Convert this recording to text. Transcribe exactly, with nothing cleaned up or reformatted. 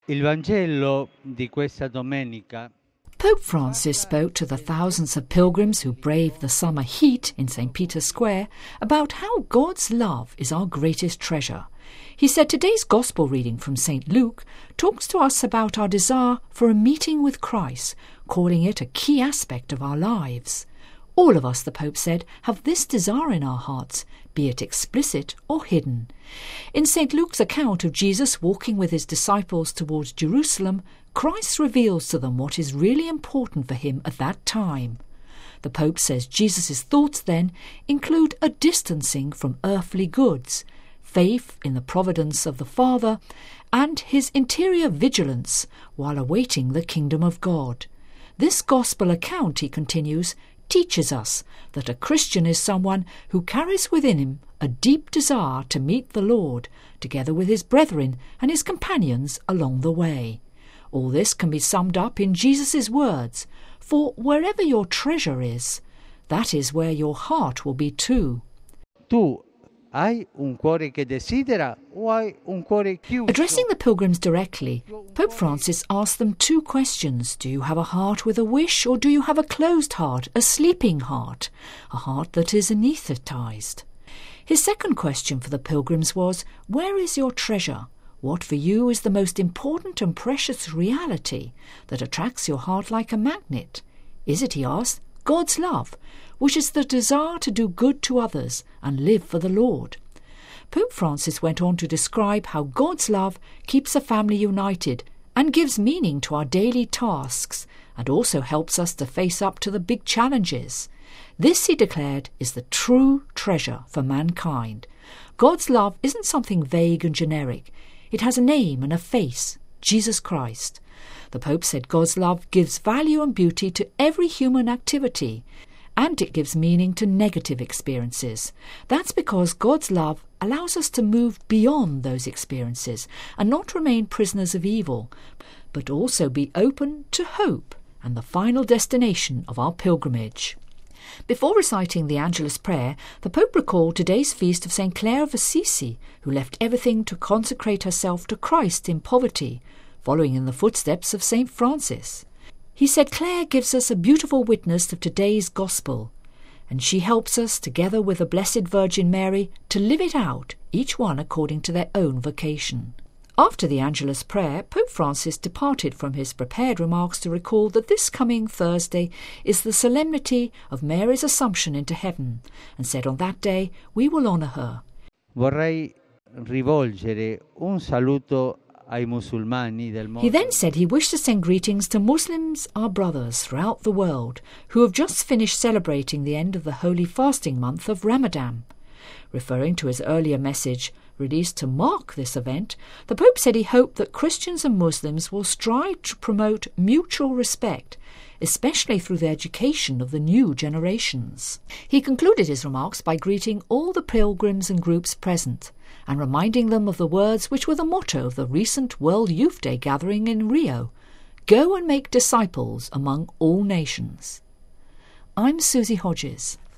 Il Vangelo di questa domenica Pope Francis spoke to the thousands of pilgrims who braved the summer heat in Saint Peter's Square about how God's love is our greatest treasure. He said today's Gospel reading from Saint Luke talks to us about our desire for a meeting with Christ, calling it a key aspect of our lives. All of us, the Pope said, have this desire in our hearts, be it explicit or hidden. In Saint Luke's account of Jesus walking with his disciples towards Jerusalem, Christ reveals to them what is really important for him at that time. The Pope says Jesus' thoughts then include a distancing from earthly goods, faith in the providence of the Father, and his interior vigilance while awaiting the kingdom of God. This Gospel account, he continues, teaches us that a Christian is someone who carries within him a deep desire to meet the Lord, together with his brethren and his companions along the way. All this can be summed up in Jesus' words, "For wherever your treasure is, that is where your heart will be too." Tu hai un cuore che desidera o hai un cuore chiuso? Addressing the pilgrims directly, Pope Francis asked them two questions. Do you have a heart with a wish, or do you have a closed heart, a sleeping heart, a heart that is anaesthetized? His second question for the pilgrims was, where is your treasure? What for you is the most important and precious reality that attracts your heart like a magnet? Is it, he asked, God's love, which is the desire to do good to others and live for the Lord? Pope Francis went on to describe how God's love keeps a family united and gives meaning to our daily tasks, and also helps us to face up to the big challenges. This, he declared, is the true treasure for mankind. God's love isn't something vague and generic. It has a name and a face, Jesus Christ. The Pope said God's love gives value and beauty to every human activity, and it gives meaning to negative experiences. That's because God's love allows us to move beyond those experiences and not remain prisoners of evil, but also be open to hope and the final destination of our pilgrimage. Before reciting the Angelus prayer, the Pope recalled today's feast of Saint Clare of Assisi, who left everything to consecrate herself to Christ in poverty, following in the footsteps of Saint Francis. He said Clare gives us a beautiful witness of today's Gospel, and she helps us, together with the Blessed Virgin Mary, to live it out, each one according to their own vocation. After the Angelus prayer, Pope Francis departed from his prepared remarks to recall that this coming Thursday is the solemnity of Mary's Assumption into heaven, and said on that day we will honour her. Vorrei rivolgere un saluto ai musulmani del mondo. He then said he wished to send greetings to Muslims, our brothers throughout the world, who have just finished celebrating the end of the holy fasting month of Ramadan. Referring to his earlier message, released to mark this event, the Pope said he hoped that Christians and Muslims will strive to promote mutual respect, especially through the education of the new generations. He concluded his remarks by greeting all the pilgrims and groups present, and reminding them of the words which were the motto of the recent World Youth Day gathering in Rio: "Go and make disciples among all nations." I'm Susie Hodges.